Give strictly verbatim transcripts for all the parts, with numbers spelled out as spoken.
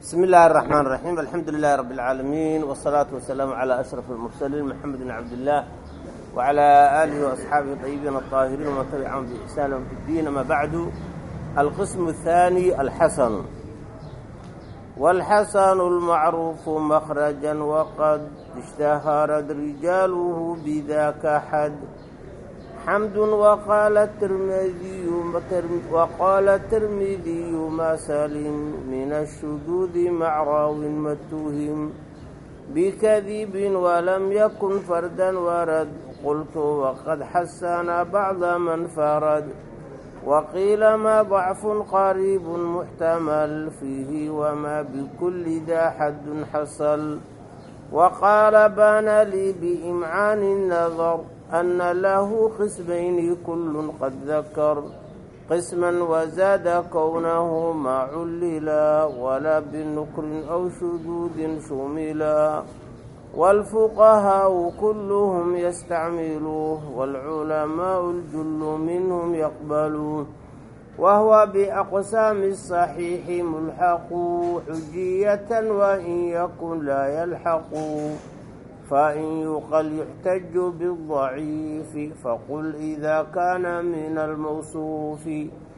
بسم الله الرحمن الرحيم. الحمد لله رب العالمين، والصلاة والسلام على أشرف المرسلين محمد بن عبد الله وعلى آله وأصحابه الطيبين الطاهرين ومن تبعهم بإحسان في الدين. ما بعد، القسم الثاني الحسن. والحسن المعروف مخرجا وقد اشتهرت رجاله بذاك حد حمد. وقال الترمذي وقال الترمذي ما سلم من الشذوذ مع راو متهم بكذب ولم يكن فردا ورد. قلت وقد حسن بعض من فرد، وقيل ما ضعف قريب محتمل فيه وما بكل ذا حد حصل. وقال بان لي بإمعان النظر أن له قسمين كل قد ذكر قسما وزاد كونه ما عللا ولا بالنكر أو شذوذ شملا. والفقهاء كلهم يستعملوه والعلماء الجل منهم يقبلوه، وهو بأقسام الصحيح ملحق حجية وإن يكن لا يلحق. فإن يقل يحتج بالضعيف فقل إذا كان من الموصوف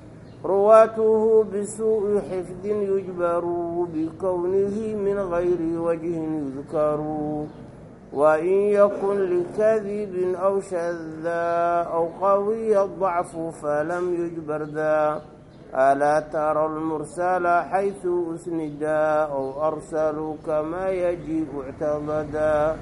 رواته بسوء حفظ يجبر بكونه من غير وجه يذكر. وإن يكن لكذب أو شذا أو قوي الضعف فلم يجبر ذا. ألا ترى المرسل حيث أسندا أو أرسلوا كما يجب اعتضدا.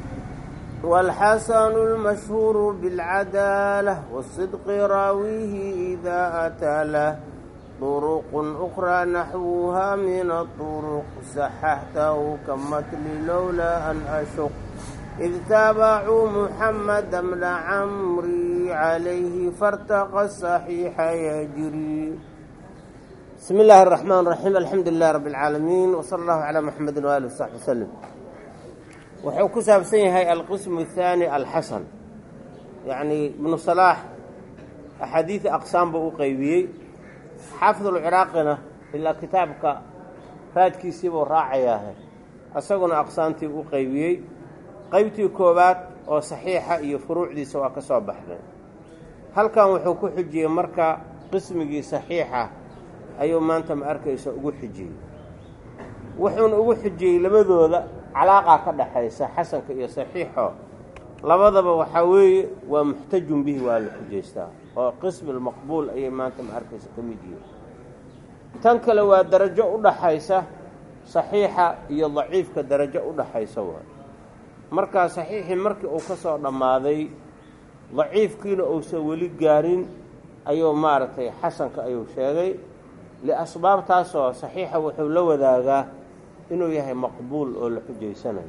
والحسن المشهور بالعدالة والصدق راويه إذا أتى له طرق أخرى نحوها من الطرق صححته كمثل لولا أن أشق إذ تابعوا محمد بن عمرو عليه فارتقى الصحيح يجري. بسم الله الرحمن الرحيم. الحمد لله رب العالمين، وصلى الله على محمد وآله وصحبه وسلم. wuxuu ku saabsan yahay alqismu الثaanي alxasan, yacni ibnu salaax axaadiida aqsaam buu u qeybiyey. xaafid ulciraaqina ilaa kitaabka raadkiisii buu raacayaahe isaguna aqsaamtii u qeybiyey. qeybtii koowaad oo saxiixa iyo furuucdiisa waa ka soo baxday. halkan wuxuu ku xujiyey marka qismigii saxiixa ayuu maanta ma arkaysa ugu xujiyey. wuxuuna ugu xujiyey labadooda calaaqa ka dhaxaysa xasanka iyo saxiixo, labadaba waxaa weeye waa muxtajun bihi, waa la xujaystaa oo qismi lmaqbuul ayay maanta ma arkaysa ka mid yihiin. tan kale waa darajo u dhaxaysa saxiixa iyo daciifka, darajo u dhaxaysa waa markaa saxiixii markii uu ka soo dhammaaday daciifkiina uusan weli gaarin ayuu maaragtay xasanka ayuu sheegay. liasbaabtaasoo saxiixa wuxuu la wadaagaa inuu yahay maqbuul oo la xujaysanayo.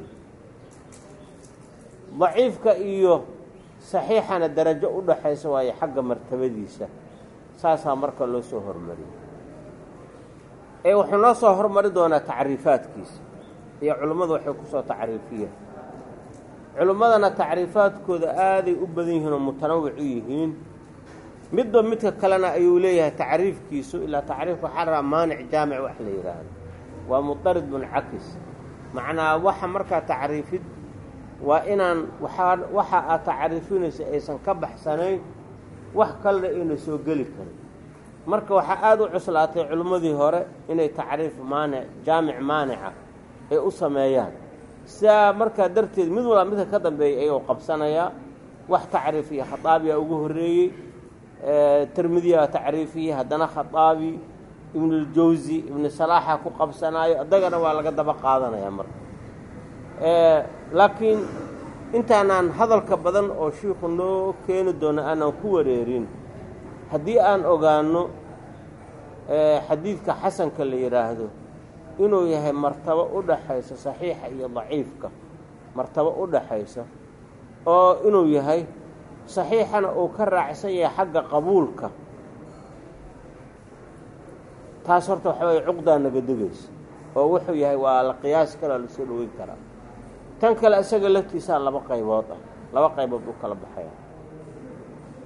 daciifka iyo saxiixana darajo u dhaxaysa waayo xagga martabadiisa, saasaa marka loo soo hormariyey. ee wuxuu noo soo hormari doonaa tacriifaadkiisa, iyo culimmadu waxay ku soo tacriifiyeen. culimmadana tacriifaadkooda aaday u badan yihiin oo mutanawic u yihiin, midba midka kalena ayuu leeyahay tacriifkiisu. ilaa tacriif waxaa rabaa maanic jaamic wax la yidhaahdo, waa mudarid muncakis. macnaa waxa markaa tacriifid waa inaan waaa waxa aad tacriifinaysa aysan ka baxsanayn, wax kalena ayna soo geli karin. marka waxaa aada u cuslaatay culimmadii hore inay tacriif maanic jaamic maanica ay u sameeyaan. sidaa markaa darteed mid walba midka ka dambeeyay ayuu qabsanayaa. wax tacriif iyo khataabiya ugu horreeyey, tirmidiya tacriifiyey, haddana khataabi, ibnuljawsi, ibnu salaaxa ku qabsanaayo, adagana waa laga daba qaadanayaa marka. laakiin intaanaan hadalka badan oo shiikhu noo keeni doono aanan ku wareerin, haddii aan ogaano xadiidka xasanka la yidhaahdo inuu yahay martabo u dhaxaysa saxiixa iyo daciifka, martabo u dhaxaysa, oo inuu yahay saxiixana uu ka raacsan yahay xagga qabuulka, taas horta waxa way cuqdaa naga degaysa oo wuxuu yahay waa la qiyaas kara, la soo dhaweyn karaa. tan kale isaga laftiisaa laba qaybood ah, laba qaybood u kala baxaya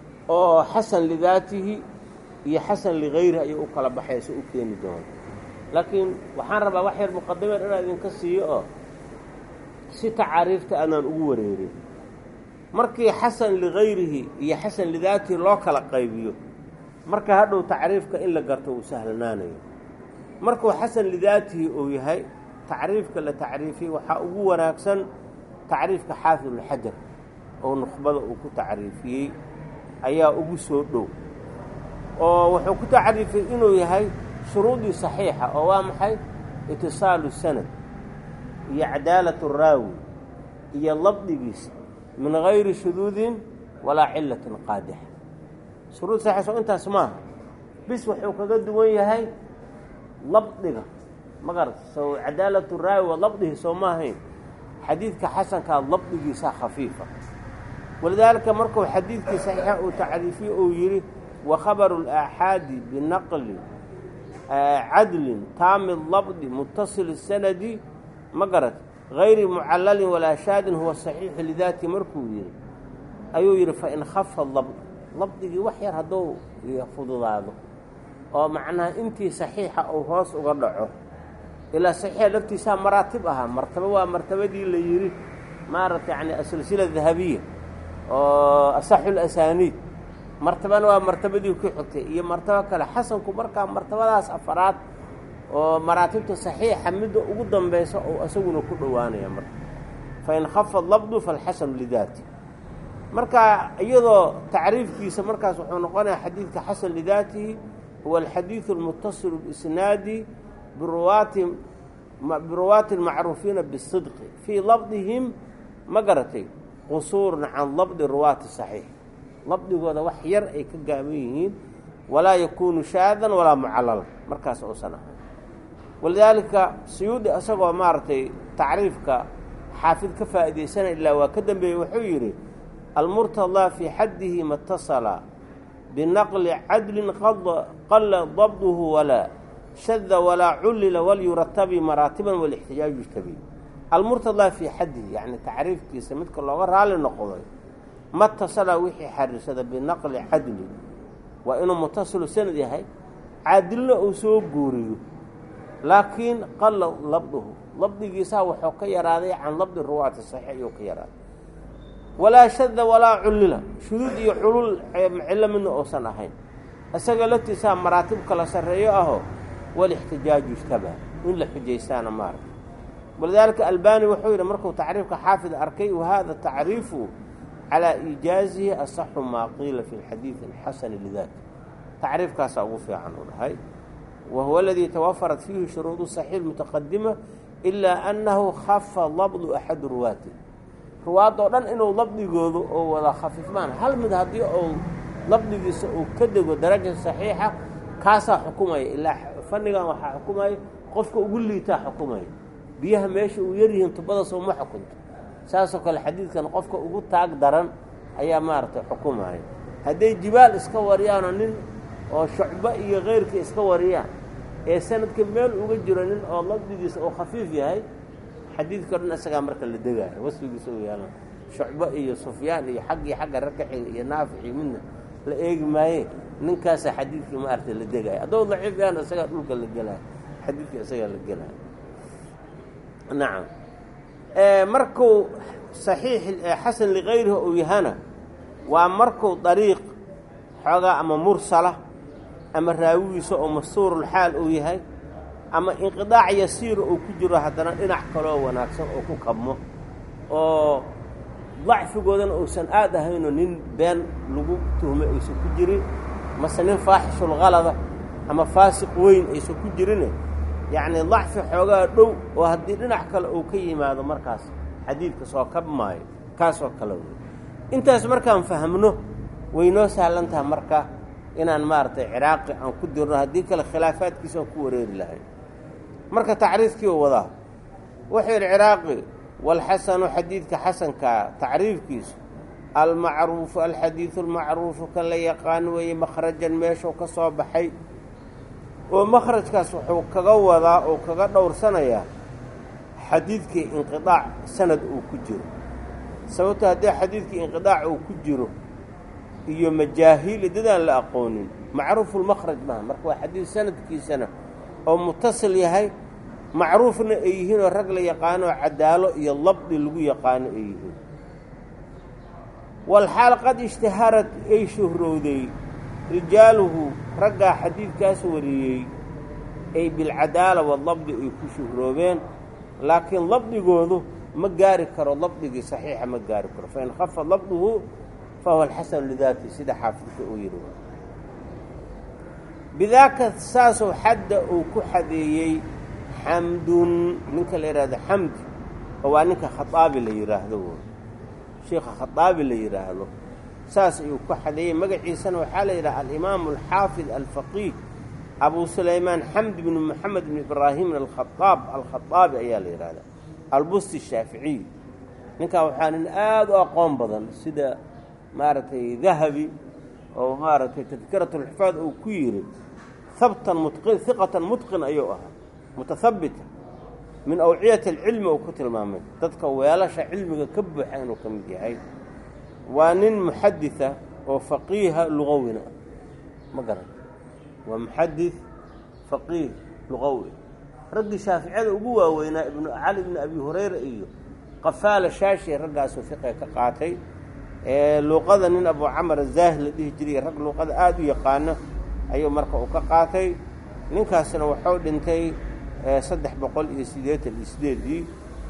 oo xasan lidaatihi iyo xasan ligayrihi ayuu u kala baxaysa u keeni doona. laakiin waxaan rabaa wax yar muqadimad inaan idinka siiyo oo si tacaariifta aanaan ugu wareerin markii xasan ligayrihi iyo xasan lidaatihi loo kala qaybiyo marka hadhow tacriifka in la garto uu sahlanaanayo markuu xasan lidaatihi uu yahay tacriifka la tacriifiyey waxaa ugu wanaagsan tacriifka xaafid ibnu xajar oo nukhbada uu ku tacriifiyey ayaa ugu soo dhow oo wuxuu ku tacriifiyey inuu yahay shuruudii saxiixa oo waa maxay itisaalu sanad iyo cadaalatu raawi iyo labdigiisa min gayri shuduudin walaa cilatin qaadixa shuruud saxiix oo intaas maaha bis wuxuu kaga duwan yahay labdiga ma garata soo cadaalatu raawi wa labdihi soo maahayn xadiidka xasankaa labdigiisaa khafiifa walidaalika markuu xadiidkii saxiixa uu tacriifiye uu yidhi wa khabaru alaaxaadi binaqli cadlin taami labdi mutasili sanadi ma garat gayri mucallalin walaa shaadin huwa saxiixu lidaati markuu yidhi ayuu yidhi fa in khafa labd labdigii wax yar hadduu fududaado oo macnaha intii saxiixa uu hoos uga dhaco ilaa saxiixa laftiisaa maraatib ahaa martabo waa martabadii la yidhi maaragta yani asilsila dahabiya oo asaxu lasaniid martabana waa martabadii ku xigtay iyo martabo kale xasanku markaa martabadaas afaraad oo maraatibta saxiixa midda ugu dambaysa oo isaguna ku dhowaanaya marka fa in khafa labdu falxasanu lidaati marka iyadoo tacriifkiisa markaas wuxuu noqonayaa xadiidka xasan lidaatihi huwa alxadiidu almutasilu biisnaadi biruwaati biruwaati almacruufiina bisidqi fii labdihim ma garatay qusuurna can labdi ruwaati saxiix labdigooda wax yar ay ka gaaban yihiin walaa yakuunu shaadan walaa mucallalan markaas uusan ahayn walidaalika suyuudi isagoo maaragtay tacriifka xaafid ka faa'iidaysanay ilaa waa ka dambeeyey wuxuu yidhi almurtadaa fii xaddihi matasala binaqli cadlin qalla dabduhu walaa shada walaa cullila walyuratabi maraatiban walixtijaaju yujtabi almurtadaa fii xaddihi yacni tacriifkiisa midka looga raali noqday matasala wixii xariirsada binaqli cadlin waa inuu mutasilu sanad yahay caadilna uu soo guuriyo laakiin qalla labduhu labdigiisaa wuxuu ka yaraaday can labdi ruwaati saxiix ayuu ka yaraaday walaa shada walaa cullila shuduud iyo culul cillo midna uusan ahayn isaga laftiisaa maraatib kala sarreeyo ahoo walixtijaaju ishtabah in la xujaystaana maaragta walidaalika albani wuxuu yidhi markuu tacriifka xaafid arkay wahada tacriifu calaa iijaazihi asaxu maa qiila fi lxadiidi alxasani lidaati tacriifkaasaa ugu fiican u dhahay wahuwa aladii tawafarat fiihi shuruudu saxiix mutaqadima ilaa annahu khafa labdu axadu ruwaati ruwaadoo dhan inuu labdigoodu oo wada khafiifmaan hal mid haddii uu labdigiisa uu ka dego daraja saxiixa kaasaa xukumaya ilaa fannigan waxaa xukumaya qofka ugu liitaa xukumaya biyaha meesha uu yaryihiin tubada soo ma xukunto saasoo kale xadiidkan qofka ugu taag daran ayaa maaragtay xukumaya hadday jibaal iska wariyaanoo nin oo shucbo iyo keyrkii iska wariyaan ee sanadka meel uga jiro nin oo labdigiisa uu khafiif yahay xadiidka o dhan isagaa marka la degaayo wasfigiisa u yaalan shucbo iyo sufyaan iyo xaggii xagga rakaxiga iyo naafici midna la eegi maaye ninkaasaa xadiidkii maaragtay la degaayo hadduu daciif yahan isagaa dhulka la gelaayo xadiidka isagaa la gelaayo nacam markuu saxiix xasan ligayrihi uu yahana waa markuu dariiq xoogaa ama mursala ama raawigiisa oo mastuurulxaal uu yahay ama inqidaac yasiira uu ku jiro haddana dhinac kaloo wanaagsan oo ku kabmo oo dacfigoodana uusan aad ahaynoo nin been lagu tuhmay aysan ku jirin mase nin faaxishulhalada ama faasiq weyn aysan ku jirine yacni dacfi xoogaa dhow oo haddii dhinac kale uu ka yimaado markaas xadiidka soo kab maayo kaasoo kale wey intaas markaan fahmno waynoo sahlan taha marka inaan maaragtay ciraaqi aan ku dirno haddii kale khilaafaadkiisa aan ku wareeri lahay marka tacriifkii u wadaa wuxuu yidhi ciraaqi walxasanu xadiidka xasankaa tacriifkiisu almacruufu alxadiidu almacruufu kan la yaqaan weeye makhrajan meeshuu ka soo baxay oo makhrajkaas wuxuu kaga wadaa oo kaga dhowrsanayaa xadiidkii inqidaac sanad uu ku jiro sababto haddii xadiidkii inqidaac uu ku jiro iyo majaahiil dadaan la aqoonin macruufulmakhraj maha marka waa xadiid sanadkiisana oo mutasil yahay macruufna ay yihiin oo rag la yaqaano cadaalo iyo labdi lagu yaqaano ay yihiin walxaal qad ishtaharat ay shuhrowday rijaaluhu raggaa xadiidkaas wariyey ay bilcadaala walabdi ay ku shuhroobeen laakiin labdigoodu ma gaari karo labdigii saxiixa ma gaari karo fain khafa labduhu fahuwa alxasanu lidaati sida xaafidka uu yidhi bidaaka saasoo xadda uu ku xadeeyey xamdun ninka la yidhaahdo xamdi oo waa ninka khaaabi la yidhaahdo sheikha khaaabi la yidhaahdo saas ayuu ku xadeeyey magaciisana waxaa la yidhaha alimaamu alxaafid alfaqiih abu sulaymaan xamd bnu moxamed bn ibraahim alkhaaab alkhaaabi ayaa la yidhahdaa albusti shaaficiy ninkaa waxaa nin aada u aqoon badan sida maaragtay dahabi oo maaragtay tadkirat ulxifaad uu ku yidhi habtan mutqin hiqatan mutqin ayuu ahaa mutahabita min awciyati alcilmi uu ku tilmaamay dadka weelasha cilmiga ka buuxa inuu ka mid yahay waa nin muxaditha oo faqiiha lugawina ma garan waa muxadid faqiih lugawi raggii shaaficiyada ugu waaweynaa ibnu cali ibni abi hurayra iyo qafaala shaashi raggaasoo fiqiga ka qaatay ee luuqada nin abu camar azaahir la dhihi jiray rag luuqada aada u yaqaano ayuu marka uu ka qaatay ninkaasna wuxuu dhintay saddex boqol iyo siddeetan iyo sideedii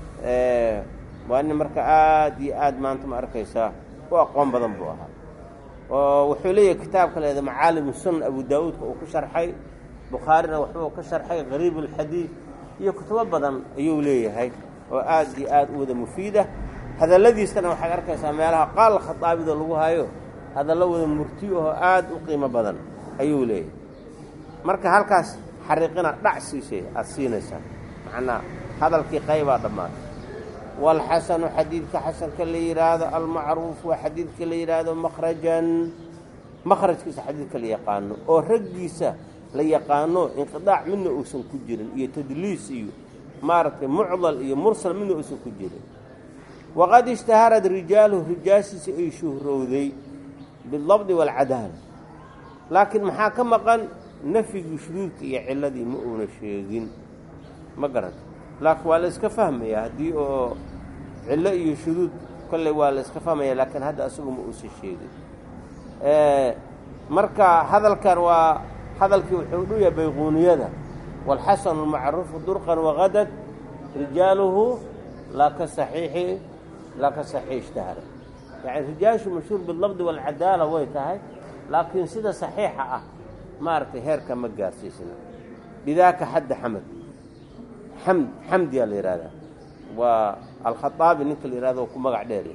waa nin marka aada iyo aada maanta ma arkaysaa u aqoon badan buu ahaa oo wuxuu leeyahay kitaabka leeda macaalim sunan abu daawuudka uu ku sharxay bukhaarina waxbuu ka sharxay qariib alxadiid iyo kutubo badan ayuu leeyahay oo aada iyo aada u wada mufiida hadalladiisana waxaad arkaysaa meelaha qaal khadaabida lagu hayo hadallo wada murtiyo oo aada u qiimo badan ayuu leeyahay marka halkaas xariiqina dhac siisay aada siinaysaa macnaa hadalkii qaybaa dhammaatay walxasanu xadiidka xasanka la yidhaahdo almacruuf waa xadiidka la yidhaahdo makhrajan makhrajkiisa xadiidka la yaqaano oo raggiisa la yaqaano inqidaac midna uusan ku jirin iyo tadliis iyo maaragtay mucdal iyo mursal midna uusan ku jirin waqad ishtaharad rijaaluhu rijaashiisa ay shuhrowday bilabdi waalcadaala laakiin maxaa ka maqan nafyigii shuduudka iyo ciladii ma uuna sheegin ma garanta laakiin waa la iska fahmayaa haddii oo cillo iyo shuduud kolley waa la iska fahmaya laakiin hadda asagu ma uusan sheegin marka hadalkan waa hadalkii wuxuu dhu yahay bayquuniyada waalxasanu almacruufu durqan waqadad rijaaluhu laa ka saxiixi laa ka saxiix ishtahara yacni rijaashu mashhuur bilabdi waalcadaala way tahay laakiin sida saxiixa ah maaragtay heerka ma gaarsiisna bidaaka xadda xamad xamd xamdiyaa la yidhahdaa waa alkhaaabi ninka la yihahdo ku magac dheerya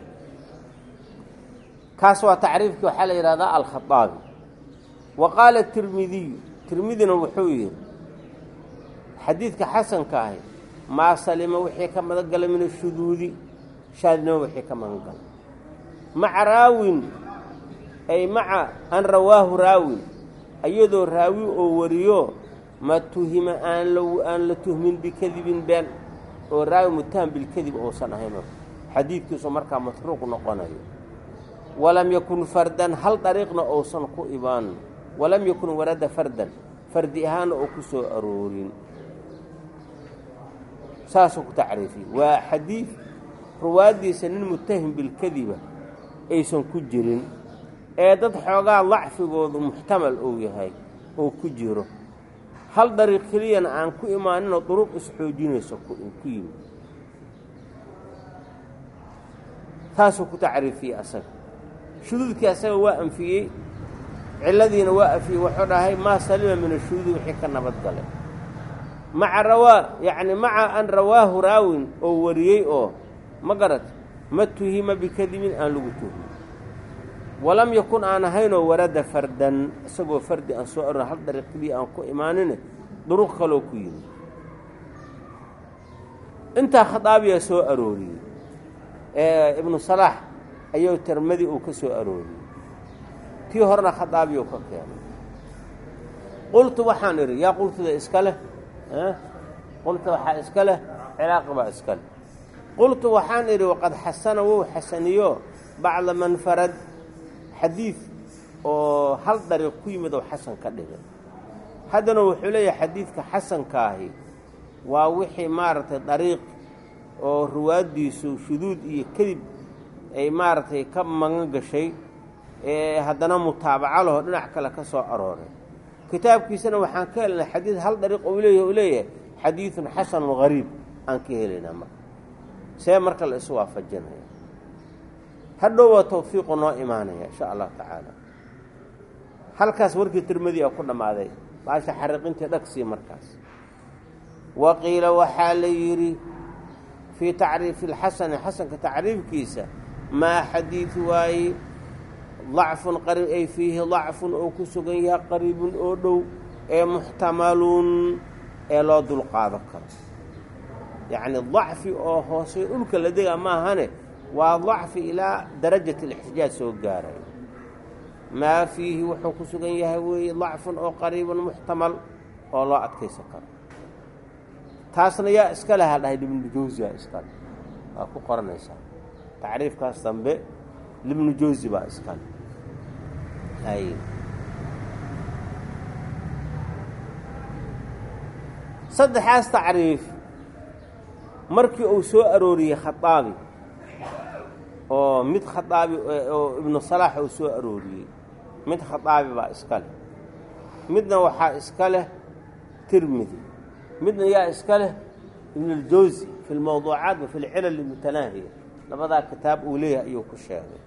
kaas waa tacriifkii waxaa la yidhahdaa alkhaaabi wa qaala tirmidiyu tirmidina wuxuu yidhi xadiidka xasanka ahi maa salima wixii ka magangalay min ashuduudi shaadnimo wixii ka magangalay maca raawin ay maca an rawaahu raawin iyadoo raawi oo wariyo ma tuhima aan la aan la tuhmin bikadibin been oo raawi mutaham bilkadib uusan ahayn xadiidkiisu markaa matruuq noqonayo walam yakun fardan hal dariiqna uusan ku ibaan walam yakun warada fardan fardi ahaana oo ku soo aroorin saasuu ku tacriifiyey waa xadiid ruwaaddiisa nin mutahim bilkadiba aysan ku jirin ee dad xoogaa dacfigoodu muxtamal uu yahay oo ku jiro hal dariiq keliyana aan ku imaaninoo duruq isxoojinayso ku yimi taasuu ku tacriifiyey asaga shuduudkii asaga waa anfiyey ciladiina waa afiyey wuxuu dhahay maa salima min ashuduudi wixii ka nabad galay maca rawaa yacni maca an rawaahu raawin oo wariyey oo ma garat ma tuhima bikadibin aan lagu tuhmin walam yakun aan ahaynoo warada fardan isagoo fardi aan soo arorin hal dariiq keliya aan ku imaanine duruq kaloo ku yimi intaa khadaabiyaa soo arooriyey ee ibnu salaax ayuu tirmidi uu ka soo arooriyey tii horena khadaabiyu ka keenay qultu waxaan idhi yaa qultuda iska leh qulta waxaa iska leh ciraaqi baa iska leh qultu waxaan idhi waqad xasana wou xasaniyo bacda man farad xadiid oo hal dariiq ku yimid oo xasan ka dhigay haddana wuxuu leeyahay xadiidka xasankaahi waa wixii maaragtay dariiq oo ruwaaddiisu shuduud iyo kadib ay maaragtay ka magan gashay ee haddana mutaabaco laho dhinac kale ka soo arooray kitaabkiisana waxaan ka helnay xadiid hal dariiq uu leeyahay uu leeyahay xadiidun xasanun gariib aan ka helaynaa marka see marka la isu waafajinaya hadhow waa tawfiiqu noo imaanaya insha allahu tacaala halkaas warkii tirmidi a ku dhammaaday baasha xariiqintii dhagsii markaas waqiila waxaa la yidhi fii tacriifi alxasani xasanka tacriifkiisa maa xadiid waaye dacfun qariib ay fiihi dacfun oo ku sugan yahay qariibun oo dhow ee muxtamalun ee loo dulqaado karo yacni dacfi oo hoosey dhulka la dega maahane waa dacfi ilaa darajat alixtijaaj soo gaaray maa fiihi wuxuu ku sugan yahay weeye dacfun oo qariibun muxtamal oo loo adkaysan karo taasna yaa iska leha dhahay ibnu jawsi aa iskale waa ku qoranaysaa tacriifkaas dambe ibnu jawsi baa iskale hay saddexaas tacriif markii uu soo arooriyey khaaabi oo mid khaaabi oo ibnu salaax uu soo arooriyey mid khaaabi baa iska leh midna waxaa iska leh tirmidi midna yaa iska leh ibnuljawsi fi lmawduucaat wa fi lcilal mutanaahiya labadaa kitaab uu leeyahay ayuu ku sheegay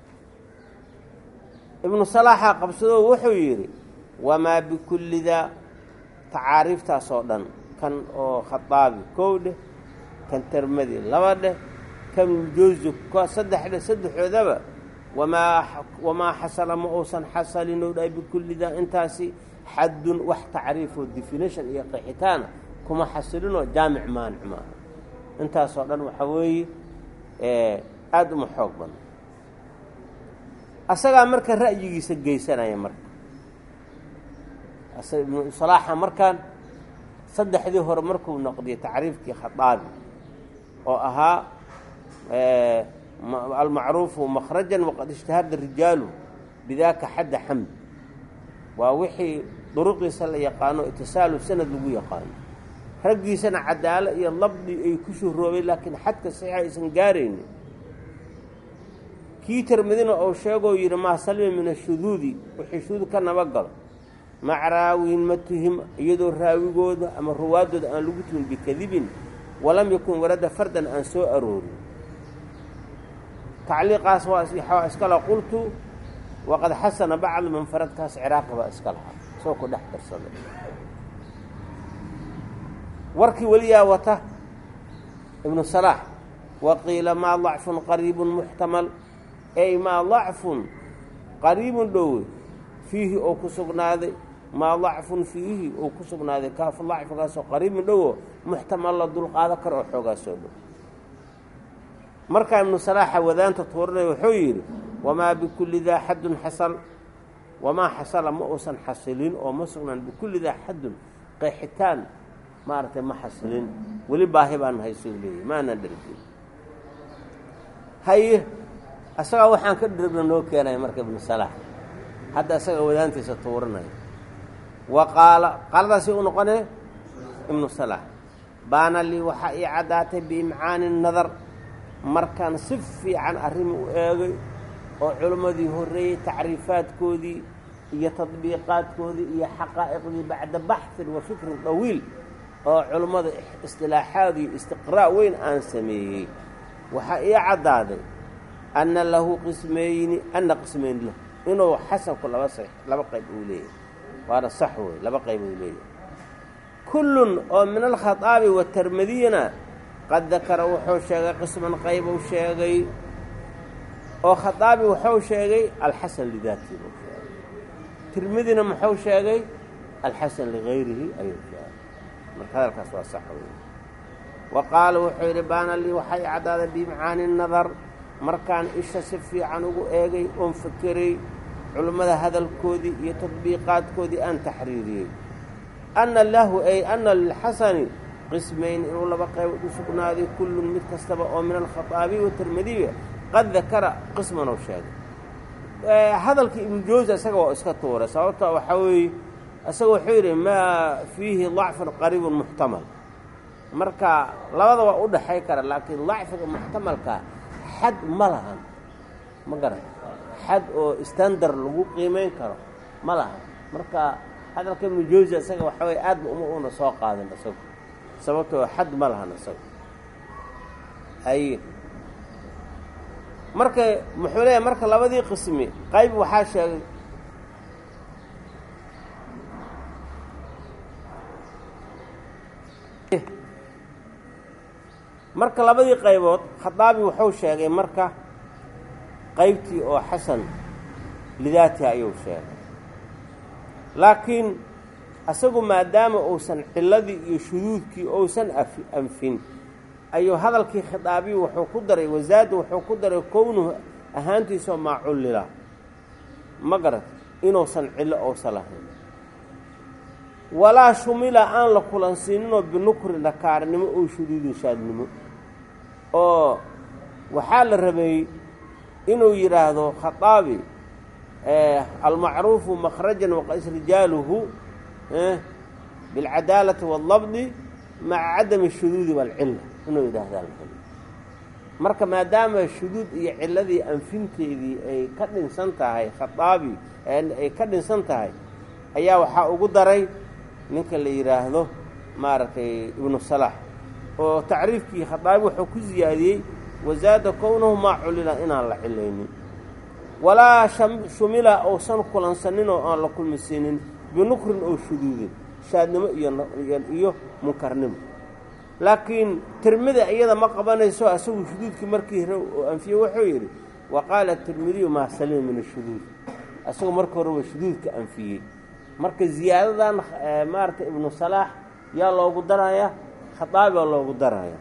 ibnu salaaxa qabsadoo wuxuu yidhi wamaa bikulli daa tacaariiftaas oo dhan kan oo khaaabi kow dheh kan tirmidi laba dheh kan ibnuljawsi saddex dheh saddexoodaba wamaa wamaa xasala ma uusan xasalin ou dhahay bikulli daa intaasi xaddun wax tacriifoo definition iyo qeexitaana kuma xasilinoo jaamic maanic maaha intaasoo dhan waxaa weeye aada uma xoog badan asagaa marka ra'yigiisa geysanaya marka ibnu salaaxa markaan saddexdii hore markuu noqdiyay tacriifkii khaaabi oo ahaa almacruufu makhrajan waqad ijtahada rijaalu bidaaka xadda xamd waa wixii duruqiisa la yaqaano itisaalu sanad lagu yaqaano raggiisana cadaalo iyo labdi ay ku shuhroobay laakiin xadka saxiixa aysan gaaraynin kii tirmidina oo sheegoo yidhi maa salima min ashuduudi wixii shuduud ka nabagalo maca raawin ma tuhim iyadoo raawigooda ama ruwaaddooda aan lagu tuhin bikadibin walam yakun warada fardan aan soo aroorin tacliiqaas waa iskala qultu waqad xasana bacdu manfaradkaas ciraaqi baa iska lahaa soo ku dhex darsaday warkii weliyaa wata ibnu salaax waqiila maa dacfun qariibun muxtamal ay maa dacfun qariibun dhowe fiihi oo ku sugnaaday maa dacfun fiihi oo ku sugnaaday kaafu dacfigaasoo qariibun dhowo muxtamal la dulqaado karo oo xoogaasoo dhow markaa ibnu salaaxa wadaanta tuuranaya wuxuu yidhi wamaa bikulli daa xaddun xasal wamaa xasala ma uusan xasilin oo ma sugnaan bikulli daa xaddun qeexitaan maaragtay ma xasilin weli baahi baan haysuu leeyahy maanaan dhergin haye asagaa waxaan ka dhergna noo keenaya marka ibnu salaax hadda asagaa wadaantiisa tuuranaya wa qaala qaaladaasi u noqonee ibnu salaax baana lii waxaa ii caddaatay biimcaani nadar markaan si fiican arrin u eegay oo culimmadii horreeyey tacriifaadkoodii iyo tadbiiqaadkoodii iyo xaqaa'iqdii bacda baxhin wa fikrin dawiil oo culimmada istilaaxaad iyo istiqraa' weyn aan sameeyey waxaa ii caddaaday anna lahu qismayni anna qismayn lah inuu xasanku laba sax laba qayb uu leeyahay waana sax wey laba qayb uu leeyahay kullun oo min alkhaaabi watirmidiyana qad dakara wuxuu sheegay qisman qaybuu sheegay oo khaaabi wuxuu sheegay alxasan lidaatii buu sheegay tirmidina muxuu sheegay alxasan ligayrihi ayuu sheegay marka hadalkaas waa sax wey wa qaala wuxuu yidhi baana lii waxay caddaaday biimcaani nadar markaan isha si fiican ugu eegay oon fakeray culimmada hadalkoodii iyo tadbiiqaadkoodii aan taxriiriyey anna lahu ay anna lilxasani qismayn inuu laba qayb u sugnaaday kullun mid kastaba oo min alkhaaabi watirmidiya qad dakara qisman oo sheegay hadalkii ibnu jawsi isaga waa iska tuuray sababtoo waxaa weeye isaga wuxuu yidhi maa fiihi dacfun qariibun muxtamal marka labada waa u dhaxay kara laakiin dacfiga muxtamalka xad ma lahan ma garan xad oo standard lagu qiimeyn karo ma lahan marka hadalka ibnu jawzi isaga waxa way aad uma una soo qaadan isaga sababtoo xad ma lahan isaga ay marka muxuu leeyahay marka labadii qismi qayb waxaa sheegay marka labadii qaybood khadaabi wuxuu sheegay marka qaybtii oo xasan lidaatiha ayuu sheegay laakiin asagu maadaama uusan ciladii iyo shuduudkii uusan anfin ayuu hadalkii khidaabi wuxuu ku daray wasaada wuxuu ku daray kownuhu ahaantiisoo maacullila ma garad inuusan cillo uusan lahayn walaa shumila aan la kulansiininoo binukri nakaarinimo oo shuduudin shaadnimo oo waxaa la rabay inuu yidhaahdo khaaabi almacruufu makhrajan waqais rijaaluhu bilcadaalati waaldabdi maca cadami ashuduudi waalcilla inuu yidhaahdaa la rabay marka maadaama shuduud iyo cilladii anfinteedii ay ka dhinsan tahay khaaabi ay ka dhinsan tahay ayaa waxaa ugu daray ninka la yidhaahdo maaragtay ibnu salaax oo tacriifkii khadaabi wuxuu ku siyaadiyey wasaada kownahu maa culila inaan la cilaynin walaa shumila uusan kulansanin oo aan la kulmisiinin binukrin oo shuduudin shaadnimo iyo munkarnimo laakiin tirmida iyada ma qabanayso asagu shuduudkii markii hore oo anfiye wuxuu yidhi wa qaala tirmidiyu maa salima min ashuduud asagu marka horeba shuduudka anfiyey marka ziyaadadan maaragtay ibnu salaax yaa loogu darayaa khadaabaa loogu daraya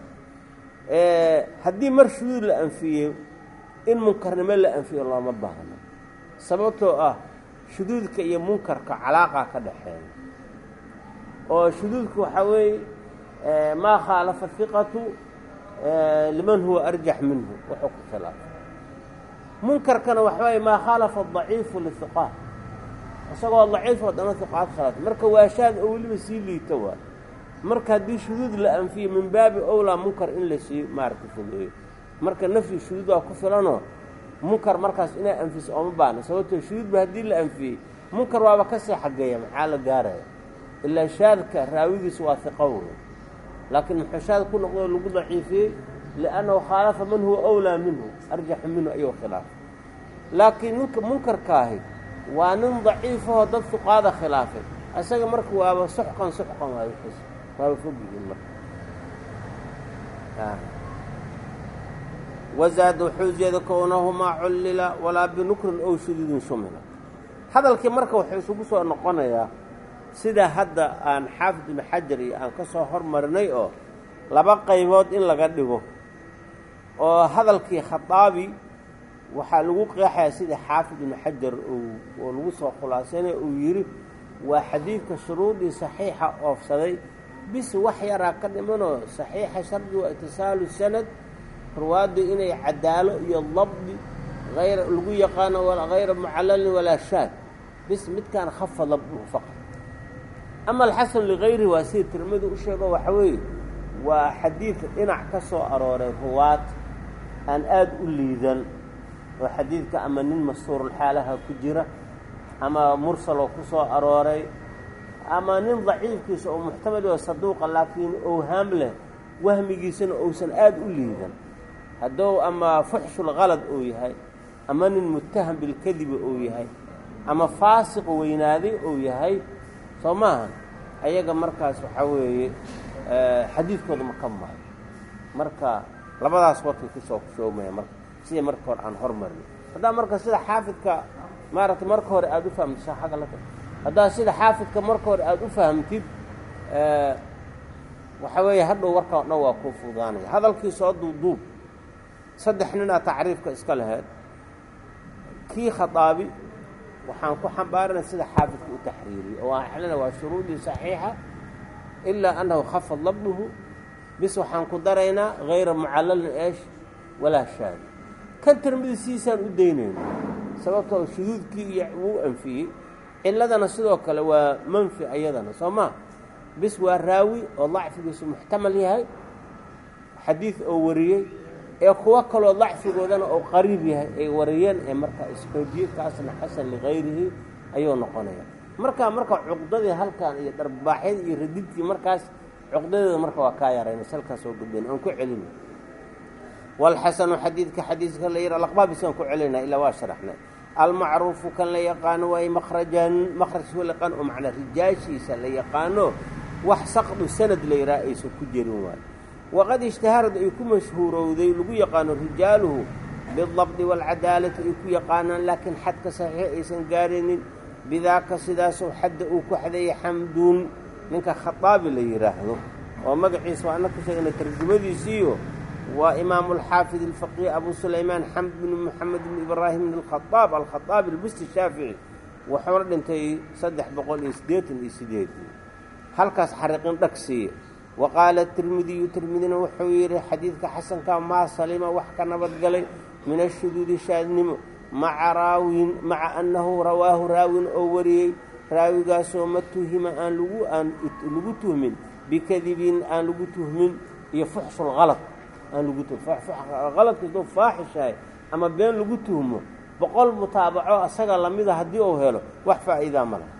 haddii mar shuduud la anfiyey in munkarnimo la anfiyo looma baahno sababtoo ah shuduudka iyo munkarka calaaqa ka dhaxeeya oo shuduudka waxaa weeye maa khaalafa hiqatu liman huwa arjax minhu wuxuu ku khilaafay munkarkana waxa waye maa khaalafa adaciifu lihiqaat isagoo daciif oo dana hiqaad khilaafay marka waashaad oo weliba sii liito waa marka haddii shuduud la anfiyo min baabi owlaa munkar in lasii maaragtay fogeeyo marka nafyi shuduud waa ku filanoo munkar markaas inay anfiso ooma baahna sababtoo shuduudba haddii la anfiyey munkar waaba ka sii xageeya maxaa la gaaraya ilaa shaadka raawigiisa waa hiqo wey laakiin muxuu shaad ku noqdoo lagu daciifiyey liannahu khaalafa man huwa owlaa minhu arjaxu minhu ayuu khilaafay laakiin ninka munkarkaahi waa nin daciifahoo dad fuqaada khilaafay isaga marka waaba suxqan suxqan waa wixiis waaba fog yihiin marka wazaada wuxuu jeeda kownahu maa cullila walaa binukrin ow shuduudin shumila hadalkii marka wuxuu isugu soo noqonayaa sida hadda aan xaafid ibnu xajar iyo aan ka soo hormarinay oo laba qaybood in laga dhigo oo hadalkii khadaabi waxaa lagu qeexayaa sida xaafid ibnu xajar oo lagu soo khulaasanay uu yidhi waa xadiidka shuruudii saxiixa oofsaday bis wax yaraa ka dhimanoo saxiixa shardi waa itisaalu sanad ruwaaddu inay cadaalo iyo dabdi ayr lagu yaqaano hayra mucalalin walaa shaad bis midkaan khafa dabduhu faqad ama alxasan ligayrihi waa sida tirmidi u sheego waxa weeye waa xadiid dhinac ka soo arooray ruwaad aan aada u liidan oo xadiidka ama nin mastuurulxaalaha ku jira ama mursaloo ku soo arooray ama nin daciifkiisa oo muxtamali oo saduuqa laakiin owhaam leh wahmigiisana uusan aada u liidan haddou ama fuxshulkalad uu yahay ama nin muttaham bilkadibi uu yahay ama faasiq weynaaday uu yahay soo maaha ayaga markaas waxaa weeye xadiidkooda ma ka maayo marka labadaas warkay ku soo kushoomaya marka sidii marka hore aan hormarnay haddaa marka sida xaafidka maaragtay marka hore aada u fahamtid saxaga la tahay haddaa sida xaafidka marka hore aada u fahamtid waxa weeye hadhow warka o dhan waa kuu fuudaanaya hadalkii soo duubduub saddex ninaa tacriifka iska laheyd kii khadaabi waxaan ku xambaaranay sida xaafidka u taxriiriyey oo axlana waa shuruudii saxiixa ilaa annahu khafad labduhu bis waxaan ku daraynaa hayra mucalalin eesh walaa shaadi kan tirmidi siisaan u daynayna sababtoo shuduudkii iyo wuu anfiyey ciladana sidoo kale waa manfi ayadana soo ma bis waa raawi oo dacfigiisu muxtamal yahay xadiid oo wariyay ee kuwa kale dacfigoodana oo qariib yahay ay wariyeen ee marka isxoojiye kaasna xasan ligayrihi ayuu noqonaya marka marka cuqdadii halkan iyo darbaaxyada iyo radidkii markaas cuqdadeeda marka waa ka yareen salkaas oo gudbeen aan ku celin wal hasan hadidka hadidka la yira laqbaab isan ku celina ila waa sharaxna al ma'ruf kan la yaqaan way makhrajan makhraj wala qan oo macna rijaashiisa la yaqaano wax saqdu sanad la yira ay ku jirin waa waqad ishtaharad ay ku mashhuurowday lagu yaqaano rijaaluhu بالضبط والعدالة يكو يقانا لكن حد صحيح إيسان قارنين بذاك سداس وحد وكحذي حمدون منك خطاب اللي يراهنه ومقعي سواء أنك شيء ترجمة دي سيو وإمام الحافظ الفقيه أبو سليمان حمد بن محمد بن إبراهيم بن الخطاب الخطاب البست الشافعي وحورد انتي صدح بقول إسديت إسديت هل كاس حرقين دكسي وقال الترمذي ترمذينا وحوير حديثك حسن كان ما سليم وحكى نبض قلي من الشذوذ شاذنم مع راوي مع أنه رواه راوي أوري راوي قاسو متهم أن لغو أن لغو تهمن بكذب أن لغو تهمن يفحص الغلط أن لغو تهمن غلط كذو فاحش هاي أما بين لغو تهمه بقول متابعه أساق لميذا هديه هيلو وحفا إذا ملا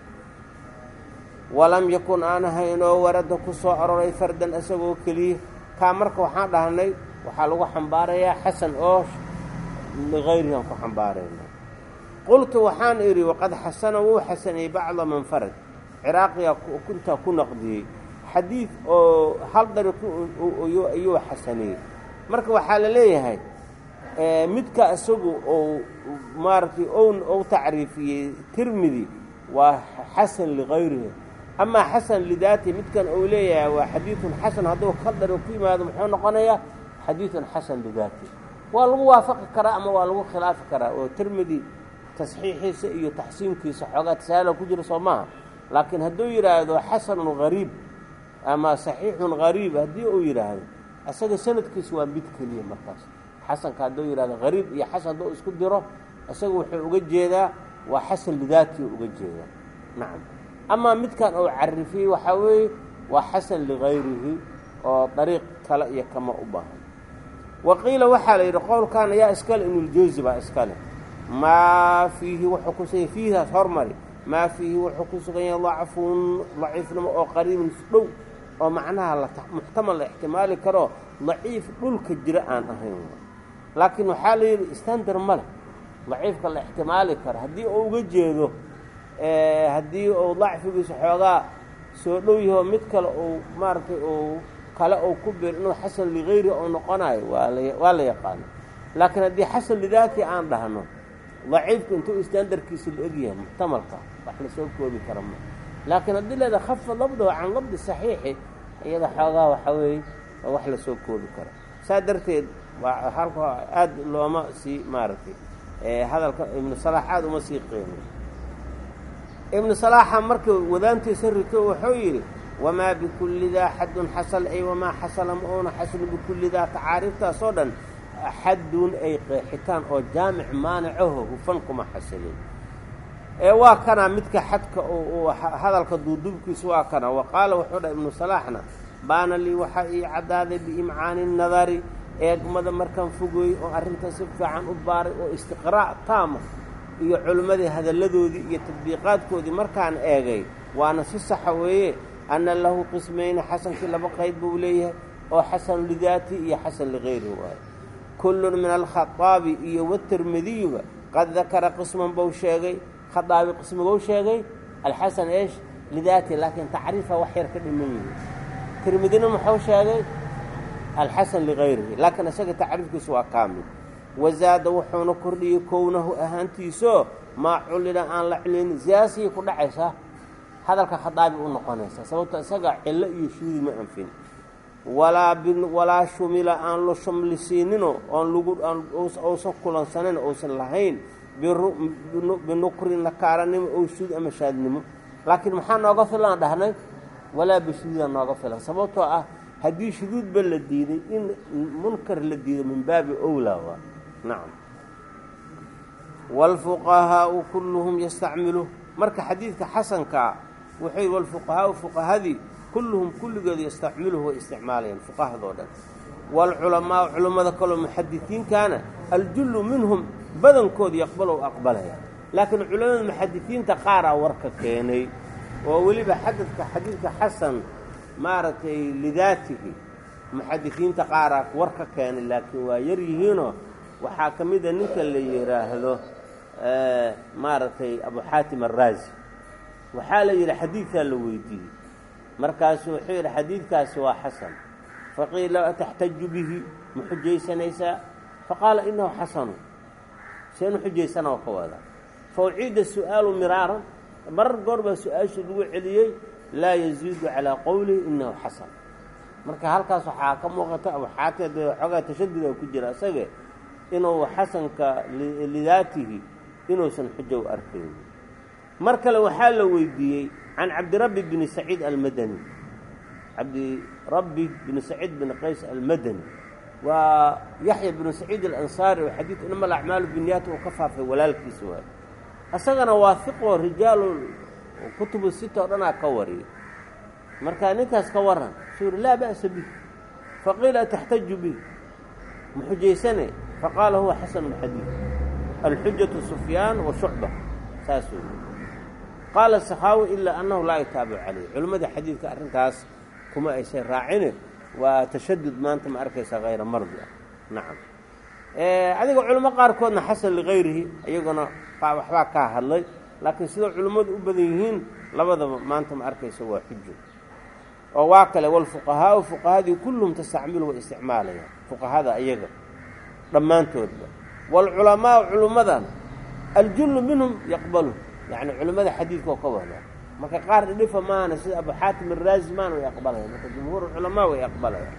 ولم يكن أنا هينو ورد كسو أروري فردا أساقو كليه كامرك وحان دهني وحالو حنباريا حسن أوش لغيرهم كحنبارين قلت وحان إري وقد حسنه حسني بعض من فرد عراقي كنت أكون نقدي حديث أو حضر أيوه حسني مركب حال ليه هاي اه متك أسوق أو مارتي أو أو تعريفي ترمذي وحسن لغيره أما حسن لذاته متك أوليه وحديث حسن هذا خضر وقيمة هذا محون قنايا حديث حسن لذاته والموافق كراء ما والمو خلاف كراء وترمذي تصحيحي سئي تحسين كي صحوغات سهلة كجر صماها لكن هدو يرى هذا حسن غريب أما صحيح غريب هدو يرى هذا أساق سنة كيسوان بيت كلية مركز حسن كهدو يرى هذا غريب يا حسن دو اسكو ديره أساق وحي أغد جيدا وحسن لذاتي أغد جيدا نعم أما مد كان أو عرفيه وحاوي وحسن لغيره وطريق كلا كما أباه وقيل وحال يقول كان يا اسكال انه الجوز با اسكال ما فيه وحكسي فيها هرمري ما فيه وحكسي ضعف ضعيف او قريب دو ومعناها محتمل احتمال كرو ضعيف دولك جران اهين لكن وحال استندر مل ضعيف كالاحتمال كر هدي او جيدو ee hadii oo ضعفigiisu xoogaa soo dhow yahay mid kale oo maartay oo kala oo ku bir inuu xasan ligayri oo noqonayo waa la yaqaan laakiin hadii xasan lidaaki aan dhahno ضعيفku intuu standardkiisu ogyahay muhtamalka wax la soo koobi karo laakiin hadii la khaffa labdo aan labdi saxiixi iyada xoogaa waxa weey wax la soo koobi karo saadarteed waa halka aad looma si maartay ee hadalka ibn salaxaad uma sii qiimo ابن صلاح مركو وذانتي سرته وحويري وما بكل ذا حد حصل أي وما حصل مؤون حصل بكل ذا تعارفته صدا حد أي حيتان أو جامع مانعه وفنكم حسنين أي وكان متك حدك وهذا الكدودبك سواء كان وقال وحود ابن صلاحنا بان لي وحي عداد بإمعان النظر أجمد مركن فوقي وأرنت سبع عن أبار واستقراء تام iyo culimadii hadalladoodii iyo tadbiiqaadkoodii markaan eegay waana si sax weeye anna lahu qismayn hasanki laba qayb buu leeyahay oo hasan lidaati iyo hasan ligayri waa kullu min al-khattabi iyo wat-tirmidhi qad dhakara qisman buu sheegay khadabi qisman buu sheegay al-hasan ايش lidaati laakiin taariifa wax yar ka dhiman tirmidhina muxuu sheegay al-hasan ligayri laakiin asaga taariifkiisu waa kaamil وزاد وحنا كردي كونه أهانتيسو ما علنا أن لعلين زياسي كل عيسى هذا الخطاب ونقنيسا سوت سجع إلا يشوي ما أنفين ولا بن ولا شمل أن لو شمل سينينو أن لوجود أن أوس أوس كلن سنين أوس اللهين بنكر نكارنم أوسود أمشادنم لكن محن نقفلان دهنا ولا بشدود نقفلان سوت أه هدي شدود بالدين إن منكر للدين من باب أولى نعم والفقهاء كلهم يستعملوا marka xadiidka xasanka wuxuu wal fuqahaa fuqahadi kulluhum kulligood yastacmiluhu wa isticmaalayaan fuqahadoo dhan wal culamaa culimada kale muxaddiثiin kana aljullu minhum badankood yaqbalu aqbalaya laakiin culimada muxaddiثiinta qaara warka keenay oo waliba xadadka xadiidka xasan maaratay lidaatihi muxaddiثiinta qaara warka keenay laakiin waa yar yihiinoo waxaa ka mid a ninka la yidhaahdo maaratay abu xaatim araazi waxaa la yidhi xadiidkaa la weydiiyey markaasuu wuxuu yidhi xadiidkaasi waa xasan faqiila ataxtaju bihi ma xujaysanaysaa faqaala inahu xasanu seenu xujaysana oo ka wada fa uciida su'aalu miraaran marar goor baa su-aashii lagu celiyey laa yaziidu calaa qowlihi inahu xasan marka halkaas waxaa ka muuqata abu xaatim dee xoogaa tashaduda ku jira isage inuu xasanka lidaatihi inuusan xujo u arkayn mar kale waxaa la weydiiyey can cabdirabbi bni saciid almadani cabdirabbi bni saciid bni qays almadani waa yaxya bnu saciid alansaari oo xadiid inama alacmaalu binniyaat uu ka faafay walaalkiisa waay isagana waa hiqoo rijaalu kutubu sita oo dhanaa ka wariyay markaa ninkaas ka waran suu yuri laa ba'sa bih faqiila ataxtaju bih ma xujaysane faqaala huwa xasanu lxadiid alxujatu sufyaan wa shucba saasuu yii qaala sakhaawi ilaa annahu laa yutaabicu calayh culimmada xadiidka arrintaas kuma aysan raacine waa tashadud maanta ma arkaysa hayra mardi ah nacam adiga culimo qaarkoodna xasan ligayrihi iyaguna waxbaa kaa hadlay laakiin sida culimmadu u badan yihiin labadaba maanta ma arkaysa waa xujo oo waa kale walfuqahaau fuqahadii kulluhum tastacmilu wa isticmaalaya fuqahada iyaga dhammaantoodba waalculamaau culimmadan aljullu minhum yaqbalu yacni culimmada xadiidka oo ka wada marka qaar dhidhifa maana sida abu xaatim araazi maana way aqbalaya marka jumhuur culamaa way aqbalaya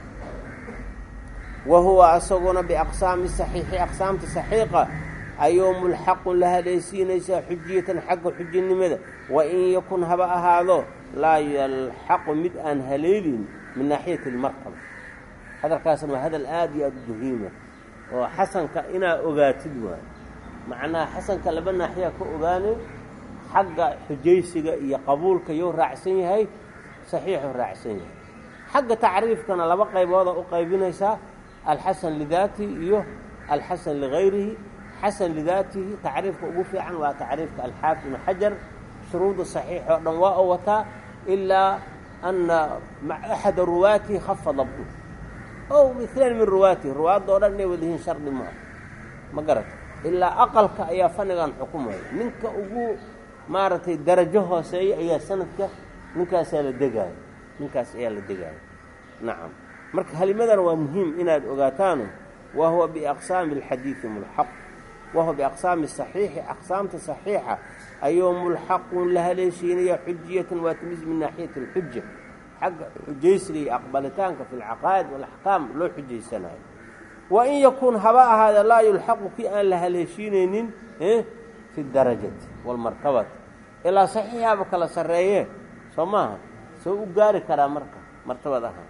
wa huwa asaguna biaqsaami saxiixi aqsaamta saxiiqa ayuu mulxaqun la hadaysiinaysaa xujiyatan xagga xujinimada wa in yakun haba ahaado laa yalxaqu mid aan haleelin min naaxiyati almartaba hadalkaasna waa hadal aad iyo aad u muhiima oo xasanka inaa ogaatid waayo macnaha xasanka laba naaxiyaa ka ogaanay xagga xujaysiga iyo qabuulka yuu raacsan yahay saxiixuu raacsan yahay xagga tacriifkana laba qaybooda u qaybinaysaa alxasan lidaatihi iyo alxasan ligayrihi xasan lidaatihi tacriifka ugu fiican waa tacriifka alxaafid ibnu xajar shuruuda saxiix oo dhan waa u wataa ilaa ana axada ruwaatihi khafa dabtu ow milaan min ruwaatihi ruwaadda o dhan inay wadayihiin shardi maa ma garata ilaa aqalka ayaa fanigan xukumaya ninka ugu maaragtay darajo hooseeya ayaa sanadka ninkaasaa la degaayo ninkaas ayaa la degaayo nacam marka halimadan waa muhiim inaad ogaataano wa huwa biaqsaami alxadiidi mulxaq wa huwa biaqsaami saxiixi aqsaamta saxiixa ayuu mulxaqun la haleeshiinaya xujiyatan waa timiis min naaxiyati alxuja xagga xujaysiga iyo aqbalitaanka fi alcaqaa'id waalaxkaam loo xujaysanayo wa in yakun haba ahaada laa yulxaqu kii aan la haleeshiinaynin fi darajati walmartabati ilaa saxiixaaba kala sarreeye soo maaha soo u gaari karaa marka martabad ahaan